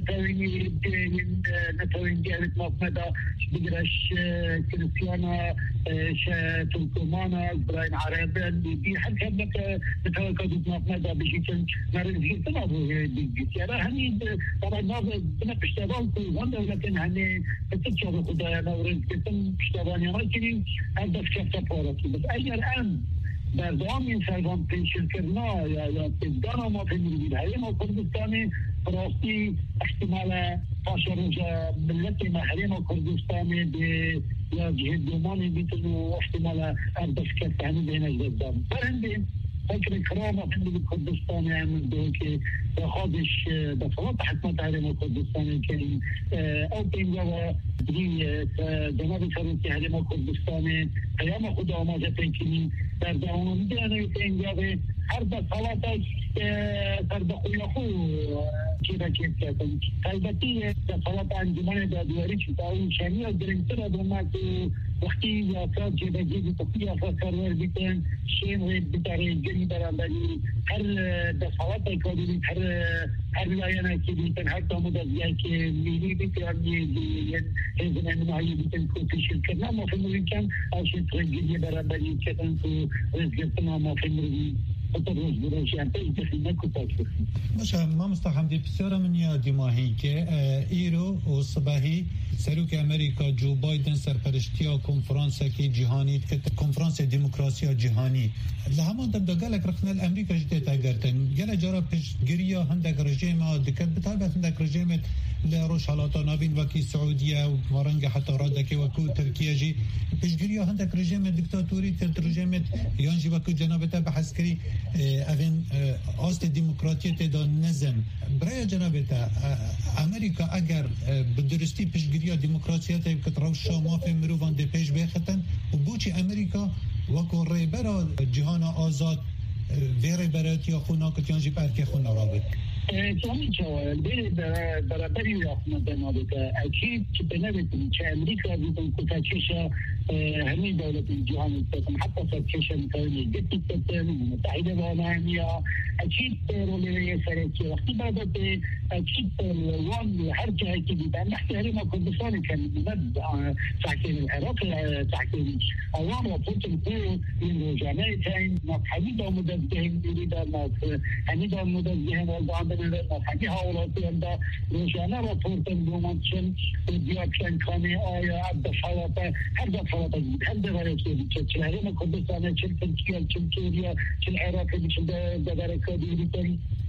نتوین دیوید مافمده بگرش کریستیانا ترکمانا براین عربان بی حتی نتوین کدید مافمده بجید که رزگستن ها بگید یعنی همین طبعا ما بنا پشتوان که وان دولتن همه بتچاب خدایانا و رزگستن پشتوانی ها کنیم هر دست کفتا پاراتی بس اگر ام در دوام این سرگان پیشل کرنا یا تزدان ما فیمریدید حریم کردستانی راستی احتمال پاشا روزا ملت محریم کردستانی به یا جهد دومانی بیتن و احتمال هر دست کفتا همین به نجد دارم برنده فکر کرام فیمریدید کردستانی هم دو که خودش دفعات حکمت حریم کردستانی کنیم او بینجا و جناب سروسی حریم کردستانی قیام خود آمازه پیکنیم در دوام دیانه که اینجا به هر دفعات سر بخوی خو چیزا که کردن البته دفعات انجمن دادواری که تا اون شمی و درنگتر دوما که وقتی یاساد که بگیدی تختی یاساد سرور بیتن شیم و بیتاره گری برندگی هر دفعات کادیدی هر لایانه که بیتن هر دامود از یای که میلی بیتن هزن امنایی بیتن کوپیشن کرنا ما فیموری کن آشید رنگیری برندگی کردن تو رزگستن ما فیموری باشه ما مستحمدی بسیار من یادی ماهی که ایرو و صباحی سروک امریکا جو بایدن سرپرشتیا کنفرانس که جهانی که کنفرانس دموکراسی جهانی لهمان دم دگالک رخنا الامریکا جدت اگرتن گله جرا پیشگیری هندک رژیم دکت بتابت هندک رژیم لروش حالاتا نابین وکی سعودیه و مارنگ حتی رادکی وکو ترکیه جی پیشگیری هندک رژیم دیکتاتوری تر رژیم یانجی وکو جنابتا بحثکری اوین آست دموکراتیت دا نظم برای جنابتا امریکا اگر به درستی پیشگیری دموکراتیت که روشا مافی مروان ده پیش بختن و بوچی امریکا وکو ریبرا جهان آزاد ویره برات یا خوناکت یانجی پرکی خونا رابط جامعه جوال برابری رقم دنابطه اکید که بنابطه که امریکا بیتون کتاکیشا همین دولت جهانی بتن حتی سرکیشا میتونی گفتی بتن متحده بالانی اکید رولی سرکی وقتی بابده اکید وان هر جایی که بیدن نحتیاری ما کردستانی کنید تحکیم العراق تحکیم اوان راپورت الكو این روزانه تاین همین دامود از دهیم بیریدن همین دامود از دهیم والدان مفهمی حوالاتی هم دا روزانه راپورتن دومانچن دیاکشن کانی آیا دفعات هر دفعات هر دفعاتی بیچه چه حریم کردستانه چه ترکیه چه سوریا چه عراق بیچه دبرکادی بیتن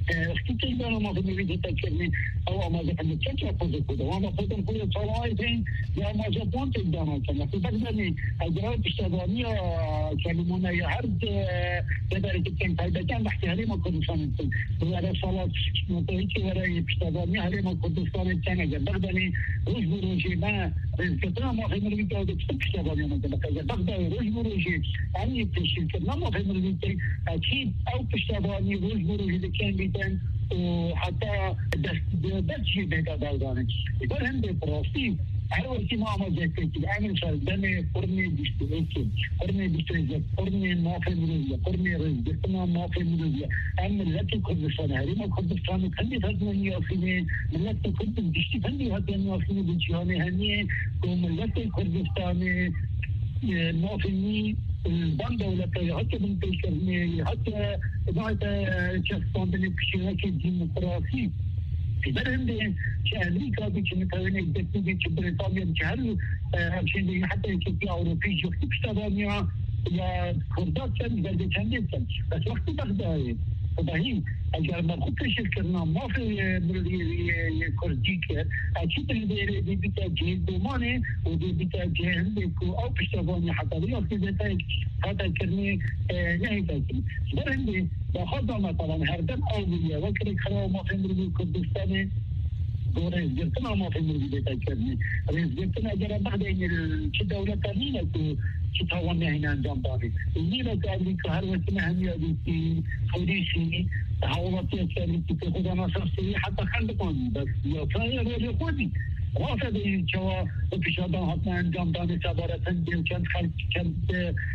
وقتی که دارم ما می‌بینیم تکرمی او آماده کنیم چه چیزی بوده و ما خودمون خود صلاحیتیم یا ما جبان تدانم کنیم وقتی بگذاری اجرای پشتوانی یا کلمونه یا هر جداری که کن پیدا کن وقتی هری ما کردستان هستیم برای صلاح منطقی که برای پشتوانی هری ما کردستان هستیم اگر بگذاری روز بروجی من رزقتنا ما خیلی می‌بینیم که پشتوانی هستیم اگر بگذاری روز بروجی آنی تشکیل کردن ما خیلی می‌بینیم اکید او پشتوانی روز بروجی کن بیتن و حتی دست جیبه دادانه بر هم به پراستی هر وقتی ما آماده کنیم امن شدن قرن 21 قرن 22 قرن مافی مروزی قرن رزقتنا مافی مروزی ام ملت کردستان هری ما کردستان کندی فضمانی آفینه ملت کردستان دشتی کندی هاتیانی آفینه بچیانه همیه که ملت کردستان مافینی بان دولتی حتی من پیشرمی حتی باید چستان بینی کشیرکی دیموکراسی در هنده که امریکا بی که متوانه اگدتی بی که بریتانیا بی که هر همچنین حتی که اوروپی جوختی پشتوانیا یا کردات کن درده کنده کن بس وقتی بغدای خدایی اگر ما خود تشکیل کردنا ما فی مروری کردی کرد اکی تنبیره دی بیتا جه دومانه و دی بیتا جه هنده که او پشتوانی حتی بی اختی بیتا حتی کرنی نهیتا کنی در هنده با خود مثلا هر دم اولیه وکر خرا ما فی مروری کردستانه رئیس جرتنا ما فی مروری بیتا کرنی رئیس جرتنا اگر بعد این چه دولتانی نکو که توان نهین انجام دارید این را که امریکا هر وقت مهمیادی که خودیشی حوالاتی اکتریتی که خدا نصرسی حتی خند کنی بس یا فایی روی خودی راسه به این چوا پیشادان حتما انجام دانه سبارتن دیو چند خلق چند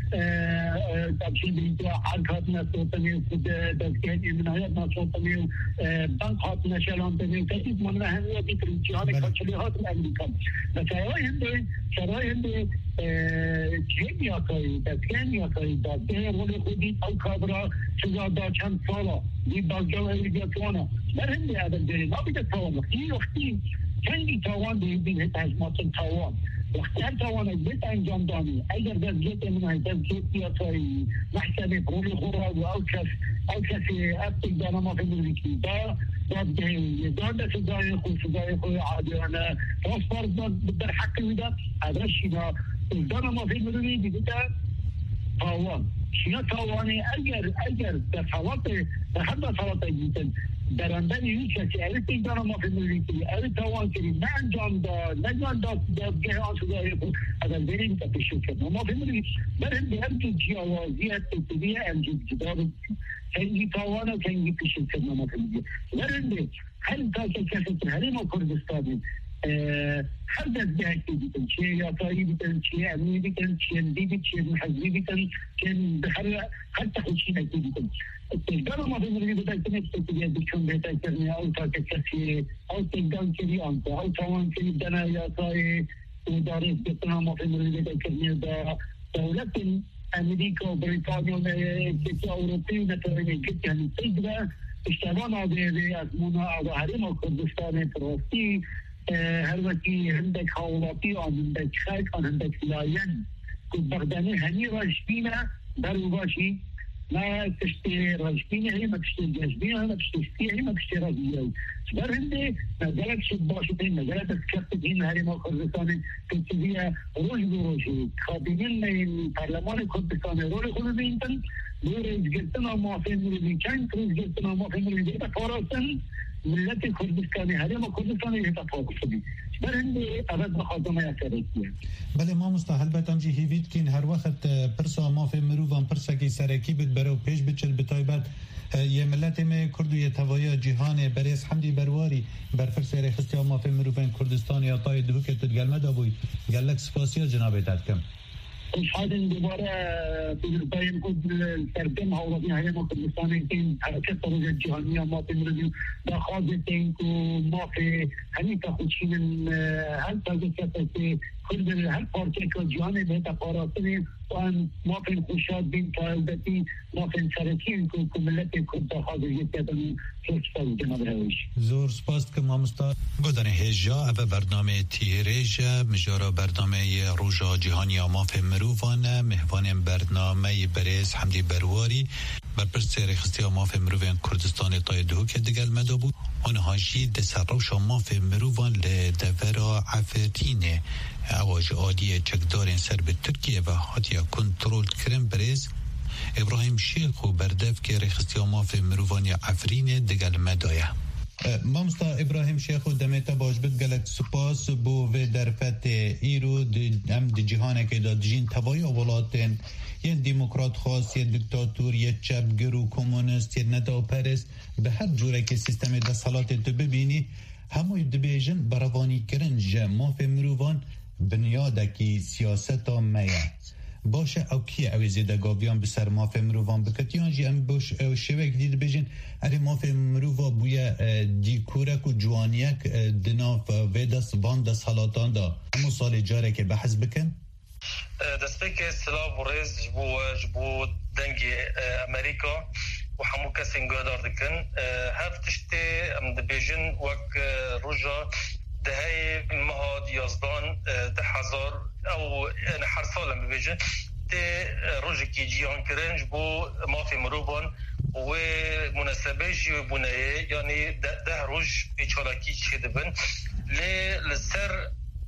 تبشید اینجا حرکات نسوتنی خود دستگهی منایت نسوتنی بانک هات نشلانتنی کسیز من مهمیادی که جهان کچلیات امریکا بس شرای هنده کیمیاکایی داده رول خودی او کابرا چیزا دا چند سالا دی بازجو ایلیگاتوانا در هنده عدل جری نابیده تاوان وقتی چندی تاوان دیگه تجمعاتن تاوان وقتی هر تاوان ایت انجام دانی اگر دزگیت منهای دزگیت بیاتایی محکمه رول خورا و او کسی ابتک دانا ما فی ملکی داده سزای خود عادیانه ترانسپارت در حق ویدا ادرشینا دانا ما فی ملکی دیگه تاوان شینا تاوانی اگر در حد صلاة ایتن درندن این کسی اوید یک دانا ما فی ملکی اوید تاوان کری نه انجام دادگه آسودای خود اگر بریم تا پیشو کرد ما فی ملکی برهم به هم که جیاوازیت تطبیه امجید جدار کنگی تاوان و کنگی پیشو کرد ما فی ملکی برهم به هر تا که کسی که هری ما کردستانی هر دزگه که بیتن چه یاتایی بیتن چه امنی بیتن چه اندی بیتن چه محضی بیتن چه هر تخوشی نکی بیتن تقدام ما بزرگی بودن که نکتیه بکن بهتر کرنه او تا که کسی او تقدام کری آنتا او تاوان کری دنا یاتای اداره بتنا ما بزرگی بهتر کرنه دولت امریکا و بریتانیا و کسی اوروپی نتوانه کتی همی تقدام اشتغان آده از مونا و حریم و کردستان پراستی هر وقتی هندک حوالاتی آن هندک خیک آن هندک لاین که بغدانی همی راشبینه در او باشی ما تشتی راشبینه هی ما تشتی جشبینه ما تشتی ستی هی ما تشتی رازیه هی در هنده نظرت شد باشد هی نظرت اسکرت هین هری ما کردستان کنتیزیه روش بروشی خابینین این پارلمان کردستان روش خود بینتن دور از گرتنا مافین مروزی چند روز گرتنا مافین مروزی تا فاراستن ملت کردستانی هری ما کردستانی هتا فاراستنی در هنده اول بخواستم ایترکیه بله ما مستحل بتان جی هیوید کین هر وقت پرسا مافین مروزان پرسا کی سرکی بد برو پیش بچل بتایبت یه ملت می کردو یه توایی جهان بریس حمدی برواری برفرس رخصتی ما فی مروفین کردستان یا تای دو که تدگلمه دا بوید گلک سپاسی جناب دادکم خوشحالیم دوباره بایم خود سردم حوالی های ما کردستان این حرکت پروژه جهانی ما فی مروفین با خوازت این که ما فی همی تا خوشین هر تازه که کرد هر پارچه که جهان به تقاراتنی و ما فی خوشحال بین تا البتی ما فی سرکی که ملت کرد حاضریت کردن سپاس جناب هویش زور سپاس که ما مستاد گودن هجا او برنامه تیریج مجارا برنامه روژا جهانی ما فی مروفان مهوان برنامه برز حمدی برواری برپرس رخصتی مافی مروفان کردستان تای دو که دگل مدا بود آنها جی دسر روشا مافی مروفان لدورا عفرین اواج عادی چکدارین سر به ترکیه و حاتیا کنترول کرن برز ابراهیم شیخ و بردف که رخصتی مافی مروفان عفرین دگل مدایه مامستا ابراهیم شیخ و دمیتا باش بد گلک سپاس بو و درفت ایرو ام دی جهانه که داد جین تبایی اولاتین یه دیموکرات خاص یه دکتاتور یه چپگر و کمونست یه ندا و پرست به هر جوره که سیستم دستالات تو ببینی هموی دبیجن بروانی کرنج ماف مروفان بنیادکی سیاست میه باشه او کی او زیده گاویان بسر ماف مروفان بکتیان جی ام باش شوک دید بجن اره ماف مروفا بویا دیکورک و جوانیک دناف ویدس واندس حالاتان دا همو سال جاره که بحث بکن دستبك سلام ورز جبو دنجي امريكا وحمو كاسين قادر دكن هاف تشتي ام دبيجن وك رجا دهي مهاد يزدان 10,000 او انا حرصالا ببيجن تي رجا كي جيان كرنج بو مافي مروبان ومناسبة جي بنايه يعني ده رج بيشالاكي شدبن لسر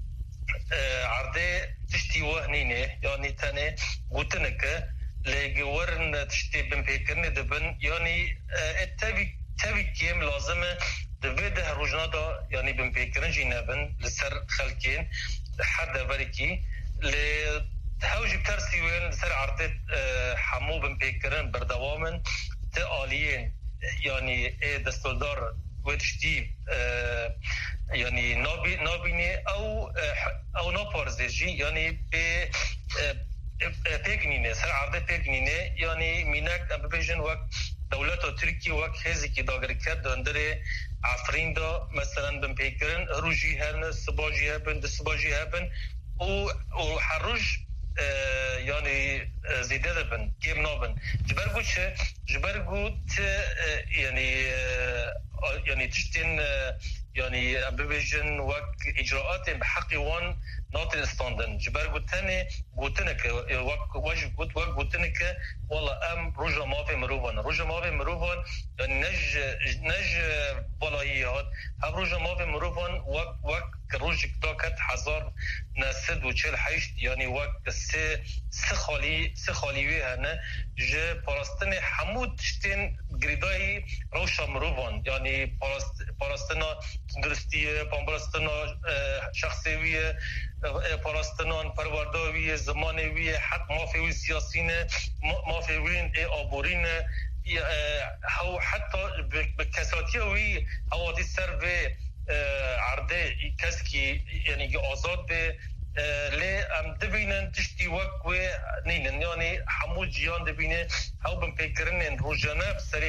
عرضه تشتي وهنينه يعني تاني قلتنك لجورن تشتي بمبيكرن دبن يعني تبي كيم لازمه دبده روجنادا يعني بمبيكرن جينابن لسر خلكين حدا بركي لهوجي بترسي وين سر عرضه حمو بمبيكرن بردوامن تاليين يعني دستولدار وتشتي يعني نابيني او نابارزجي يعني بيجنينه سر عرضه بيجنينه يعني مينك ببيجن وقت دولة تركيا وقت هزي كي داغر كرد دندره عفرين دا مثلا بمبيكرن روجي هن سباجي هبن دسباجي هبن وحروج يعني زيادة بن كيم نابن جبرقو يعني تشتين يعني ببيجن وك إجراءات بحق وان ناطن استاندن جبرقو تاني قوتنك وك واجب قوتنك والله أم رجل مافي مروفان يعني نج بلايات هم رجل مافي مروفان وك روجك داكت 1940 يعني وك سخالي ويهنا جه پاراستن حمود تشتين گریدای روشا مروفان يعني پاراستنا درستیه پاراستنا شخصیویه پاراستنان پرورداویه زمانویه حق مافیوی سیاسینه مافیوین آبورینه او حتی بکساتیوی اوادی سر به عرضه کسی که یعنی آزاد به لی ام دبینن تشتی وک و نینن یعنی حمود جیان دبینه او بم پیکرنن روزانه بسری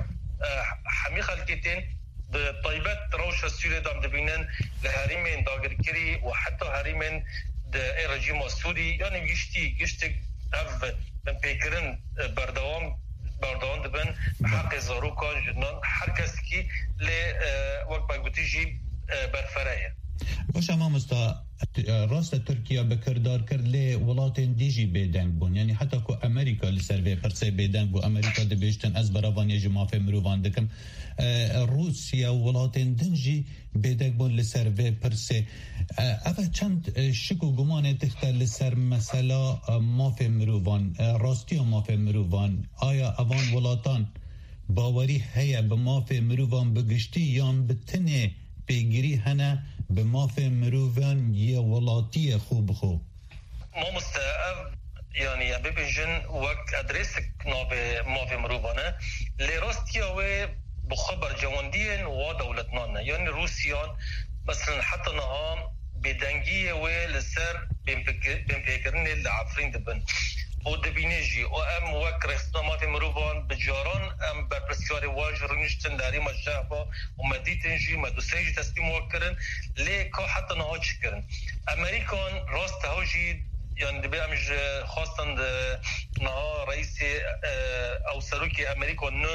حمی خلقتين بطيبات روش السوري دام دبينن لهريمين داغركري وحتى هريمين ده الرجيم السوري يعني يشتي اف بم پیکرن بردوام دبن حق زاروكا جنان هر کسی که ل وقت بگوتیجی برفرایه باشه ما مستا راست ترکیه بکردار کرد لی ولاتین دیجی بیدنگ بون یعنی حتی که امریکا لسروی پرسه بیدنگ بو امریکا دبیشتن از براوانی جمافه مروان دکم روسیا ولاتین دنجی بیدنگ بون لسروی پرسه اوه چند شکو گمان تختر لسر مثلا مافه مروان راستی مافه مروان آیا اوان ولاتان باوری هیا به مافه مروان بگشتی یا بتنه پیگیری هنه به مافه مروان یه ولاتی خوب ما مستعب يعني ببيجن وقت ادريسك نوبه مافي مروبانه لراستيا بخبر جواندين ودولتنا يعني روسيا مثلا حتى نها بدنجيه ولسر بمبيكرن العفرين دبن ودبينيجي وام وكرسنا مافي مروبان بجاران ام برسكاري واجر نشتن داري مجابا ومديتنجي مدوسيجي تسليم وكرن ليكا حتى نها تشكرن امريكان راست هوجي يعني دبي امج خاصة نها رئيس او سروكي امريكا نو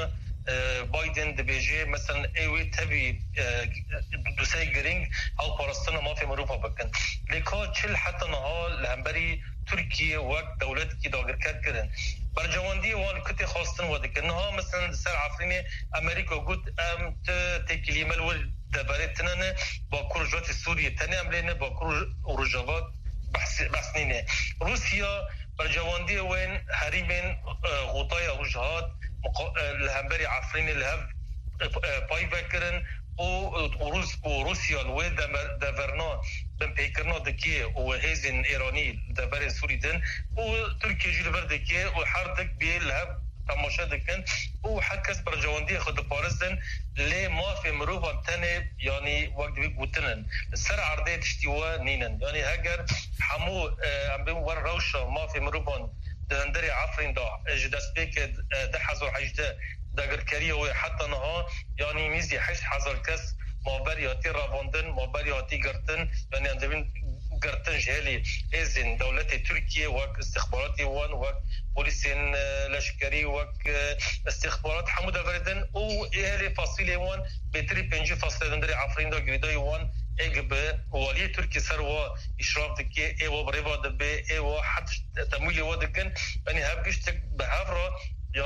بايدن دبيجي مثلا ايوي تبي دوسي جرينج او باراستانا ما في مروفا بكن لكو تشل حتى نهار لهمبري تركيا وقت دولت كي داغر كرن برجواندي وان كتي خاصتن ودكنها مثلا سر عفريني امريكا قلت ام تكليمه الول دبرتنا باكور جات سوريا تاني عملنا باكور روجافات بحثنينه روسيا برجواندي وين هريمن غطايا روجهات الهمبري عفرين الهف باي فكرن وروسيا الويل دافرنا بمبيكرنا دكي وهيزن ايراني دافر سوريدن وتركيا جيل دكي وحردك بالهف تماشا دكن وحكس برجواندي خد بارزن لي ما في مروفا تاني يعني وقت بيقوتنن السر عرضية تشتيوا نينن يعني هاجر حمو ام بيور روشا ما في مروفا دندري عفرين دا جداس بيك ده حزور حجده داگر كريه حتى نها يعني ميزي 8000 كس مابرياتي رافاندن مابرياتي قرتن يعني عندهم قرتن جهلي إذن دولة تركيا وك استخباراتي وان وك بوليسين لشكري وك استخبارات حمودة بردن او اهلي فاصلي وان بتري بنجي فاصلي دندري عفرين دا قريداي وان اجب والي تركي سروا اشراف دكي ايوا بريبا دبي ايوا حتى تمويلي ودكن يعني هبقشتك بهافرا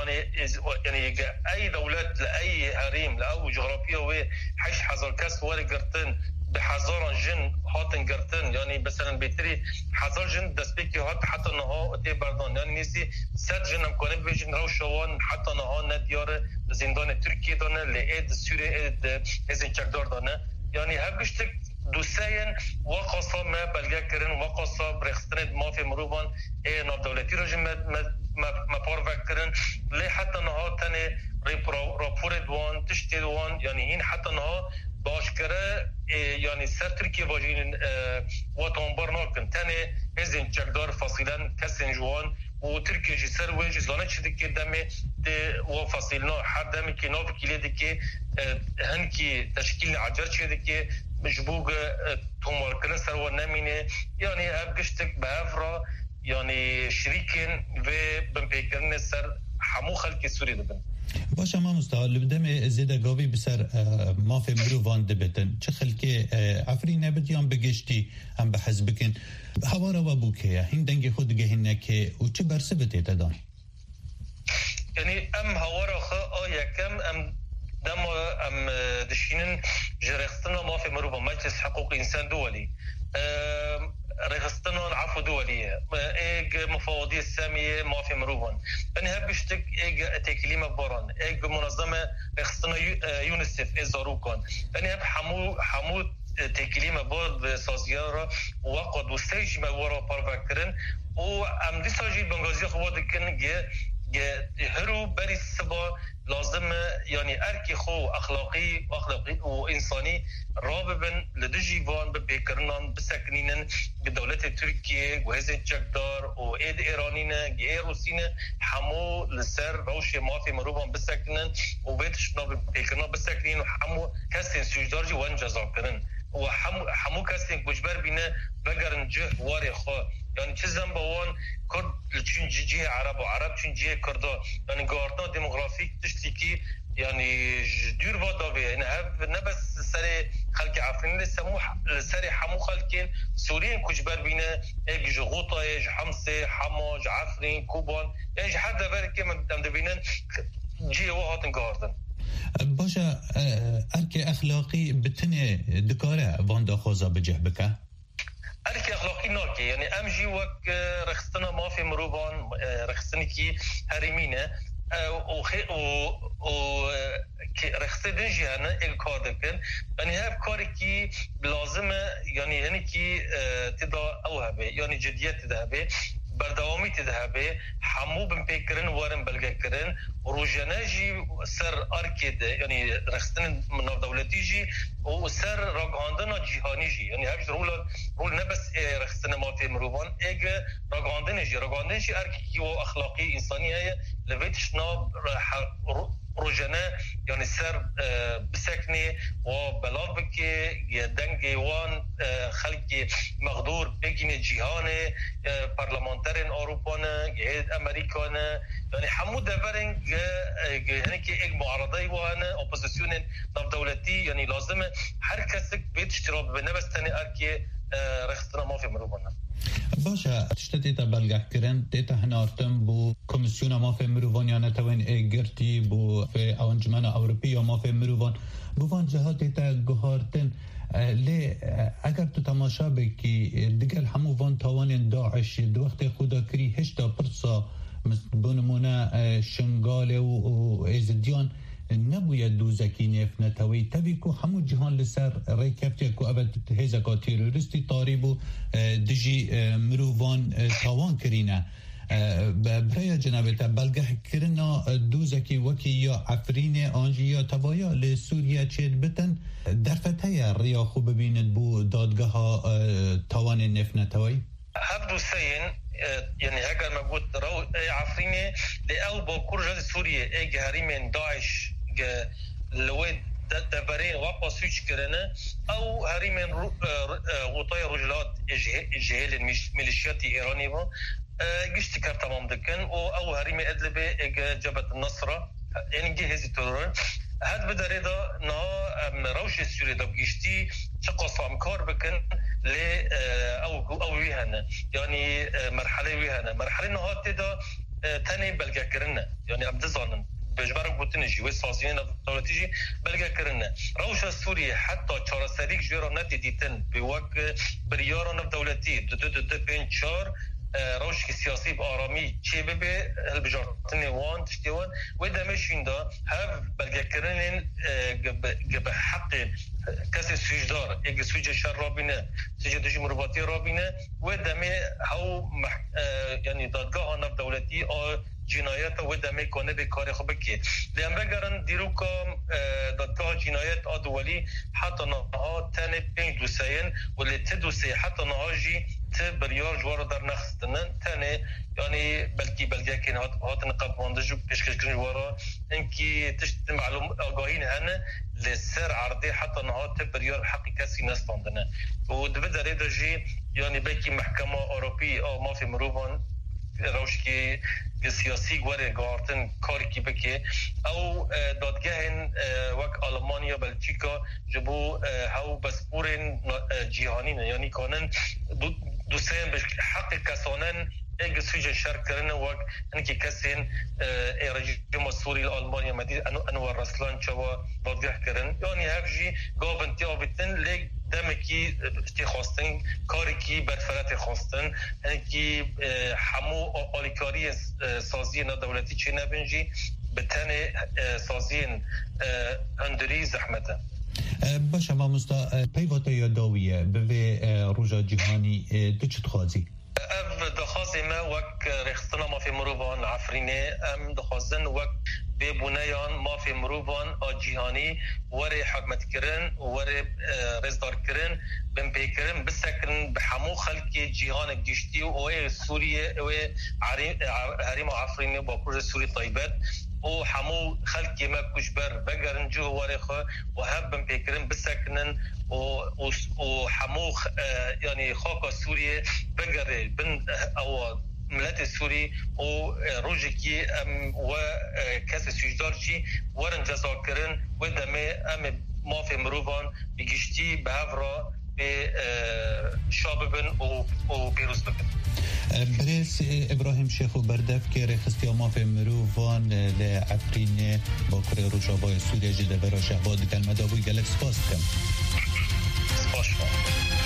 يعني اي دولات لاي هريم لاو جغرافيا و 8000 كاس وري قرتن بحزار جن هاتن قرتن يعني مثلا بيتري حزار جن دسبيكي هات حتى نها تي بردان يعني نسي سد جن امكانه بيجن روشوان حتى نها نديار زندان تركيا دانه لئد سوريا اد ازن چکدار دانه يعني هبشتك دوساين وقصا ما بلغا كرن وقصا برخستند ما في مروبان اي ناف دولتي رجم ما بارفكرن لي حتى نها تاني رابور دوان تشتي دوان يعني هين حتى نها باشكره يعني سر تركيا واجين وطنبر ناكن تاني ازن چکدار فاصلا كسن جوان وتركيا جسر وجز لانه چه دكي دمي وفاصلنا حد دمي كي ناف كيلي دكي هنكي تشكيل عجر چه دكي مجبوغ تومار كرن سروا نمينه يعني ابقشتك بهفرا يعني شريكين و بمبيكرن سر حمو خلق سوري دبن باشه ما مستعال لبدم زیده گاوی بسر ما في مروفان دبتن چه خلقی عفرین نبتیان بگشتی هم به حزب کن هوارا و بوکه هین دنگ خود گهینه که او چه برسه بته تدان يعني ام هوارا خا یکم ام دم ام دشینن جرخستنا ما في مروفان مجلس حقوق انسان دولي رخصتنا العفو دولية ايج مفوضية السامية ما في مروفان يعني هبشتك ايج تكليمة بوران ايج منظمة رخصتنا يونسف ازاروكان يعني هب حمو تكليمة بورد بسازيارة وقد وستيج مورا بارفاكرن و ام دي ساجي بنغازي خوادكن جه هرو بري السبا لازم يعني اركي خو اخلاقي وانساني راببن لدجيفان ببيكرنان بسكنينن بدولة تركيا وهزن چکدار و ايد ايرانينا جه روسينا حمو لسر روشي مافي مروبان بسكنن و بيتشنا ببيكرنان بسكنين و حمو كسين سجدارجي وان جزا کرن و حمو كسين كجبر بينا بقرن جه واري خواه يعني چیزم باوان کرد چون جه عرب و عرب چون جه کرده يعني گارتنا ديموغرافيك تشتي کی يعني دور واداوه يعني نه بس سر خلق عفرين سر حمو خلقين سوريين كجبر بينا ايج جغوطا ايج حمسه حماج عفرين كوبان ايج حد بركه من دبينن جه وهاتن گاردن باشه ارك اخلاقي بتنه دكاره واندا خوزا بجه بك ارك اخلاقي ناكي يعني امجي وك رخصتنا ما في مروبان رخصتني كي هرمينه و رخصه دنجي انا الكار دكن يعني هاف كاري كي لازمه يعني كي تدا اوهبه يعني جديات تدهبه بردوامی تذهبه حمو بمپیکرن وارن بلگه کرن روجناجی سر ارکید یعنی رخصتن مناف دولتی جی و سر راگاندن جهانی جی یعنی هفت رول نبس رخصتن ما في مروبان ایگ راگاندن جی ارکی و اخلاقی انسانی هی لویتش ناب روجنه يعني سر بسكني وبلاغ بكي دنگي وان خلقي مقدور بگين جهان پارلمانترين اوروبانا امریکانه یعنی حمود دورنگ یعنی که یک معارضه وانه اپوزیسیون ناف دولتی یعنی لازمه هر کس بیت اشتراک به نبستنی ارکی رخصتنا مافی مروبانه باشه تشتتی تا بلگه کرن دیتا هنارتم بو کمیسیون مافی مروبان یا نتوین گرتی بو فی انجمن اوروپی یا مافی مروبان بوان جهات دیتا گهارتن لی اگر تو تماشا بکی دیگر همو وان تاوان داعش دو وقت خدا کری هشتا پرسا بنمونه شنگال و ایزدیان نبوید دوزکی نف نتوی تبی کو همو جهان لسر ریکفتی کو ابد هزکا تیروریستی طاریبو دجی مرووان تاوان کرینه برای جنابت بلگه کرنا دوزکی وکی یا عفرین آنجی یا توایا لسوریا چید بتن در فتحه ریا خوب ببیند بو دادگاه ها تاوان نف نتوی هفدو سین يعني هاجر موجود رو عفريني لأول بكرة سوريا إج هريمين داعش لويد دبرين واقع سويش كرنا أو هريمين غطايا رجلات الجهال الميليشيات الإيراني با جشت كار تمام دكان أو هريمين أدلبي جبهة النصرة يعني جهاز الترور هاد بدري دا نا روش السوري دا بجشتي شقص أمكار بكن ل أو ويهنا يعني مرحلة ويهنا مرحلة نهات دا تاني بلغا كرنا يعني أبدا ظنن بجبرك بوتنجي وسازين دولتيجي بلغا كرنا روش السوري حتى چهار سريك جيرا نتي ديتن بوق بريارا دولتي دو بين چهار روش سیاسی با آرامی چه به البجارتن وان تشتیوان و دمشین دا هف بلگه کرنین به حق کسی سویجدار اگه سویج شر رابینه سویج دجی مرباطی رابینه و دمه هاو یعنی دادگاه آنف دولتی جنایت و دمه کنه به کار خوبه که لیم بگرن دیرو که دادگاه جنایت آدوالی حتی نها تن 5 دوسین و لیت دوسی حتی نها جی بریار جوار در نخستنن تنه یعنی بلکی بلگه که هات نقاب واندجو پیشکش کنی جوارا انکی تشت معلوم آگاهین هنه لسر عرضه حتی نهات بریار حقی کسی نستاندنه و دو داره دجی یعنی بلکی محکمه اوروپی او مافی مروبان روش که سیاسی گواره گارتن کاری که بکه او دادگاه وک آلمانیا بلژیکا جبو هاو بسپورن جهانین یعنی کانن دوستان به حق کسانن اگه سویج شرک کرنه وقت انکی کسین رژیم سوری آلمانیا مدید انوار رسلان چوا دادگاه کرن یعنی هفجی گاون تیابتن لیک دمکی تی خواستن کاری کی برفرت خواستن انکی همو آلیکاری سازی دولتی چه نبنجی به تن سازی اندری زحمته باشه ما مستا پیوات یاداویه به روژا جهانی دچت خوازی دخوازی ما وک رخصتنا ما في مروبان عفرینه ام دخوازن وک ببونیان ما في مروبان آجیهانی وری حکمت کرن وری رزدار کرن بن پیکرن بسکرن به همو خلق جهان گشتی و اوه سوریه و حریم عفرینه با پروژه سوری طیبت و همو خلقی ما کشبر بگرن جو وارخه و هم بن پیکرن بسکنن و همو یعنی خاک سوریه بگره بن او ملت سوری و روزی که و کس سوجدار چی ورن جزا کرن و دمه ام مافی مروبان بگشتی به هفرا به شاببن و پیروز بکن بريس ابراهيم شيخو بردف كي رخصتي ما في مروفان لعفرين باكوري روجاباي سوريا جدا برا شهباد كلمة دابوي جالك سباس كم سباس